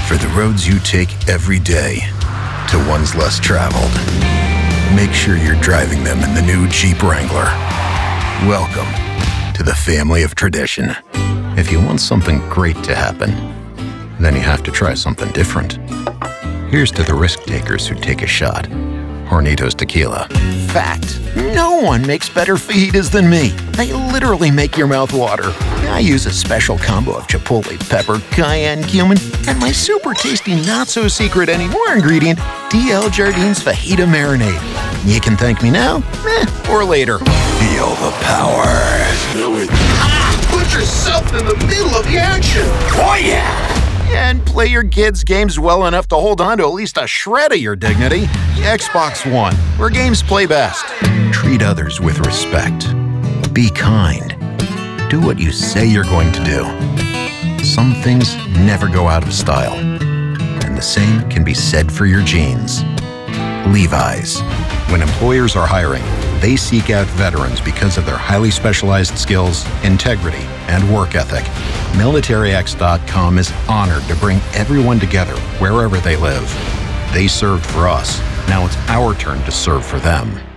For the roads you take every day to ones less traveled, make sure you're driving them in the new Jeep Wrangler. Welcome to the family of tradition. If you want something great to happen, then you have to try something different. Here's to the risk takers who take a shot. Hornitos Tequila. Fact: no one makes better fajitas than me. They literally make your mouth water. I use a special combo of chipotle pepper, cayenne, cumin, and my super tasty not-so-secret anymore ingredient, DL Jardines Fajita Marinade. You can thank me now, or later. Feel the power. Put yourself in the middle of the action. Oh yeah! And play your kids' games well enough to hold on to at least a shred of your dignity. Xbox One, where games play best. Treat others with respect. Be kind. Do what you say you're going to do. Some things never go out of style. And the same can be said for your jeans. Levi's. When employers are hiring, they seek out veterans because of their highly specialized skills, integrity, and work ethic. MilitaryX.com is honored to bring everyone together wherever they live. They served for us. Now it's our turn to serve for them.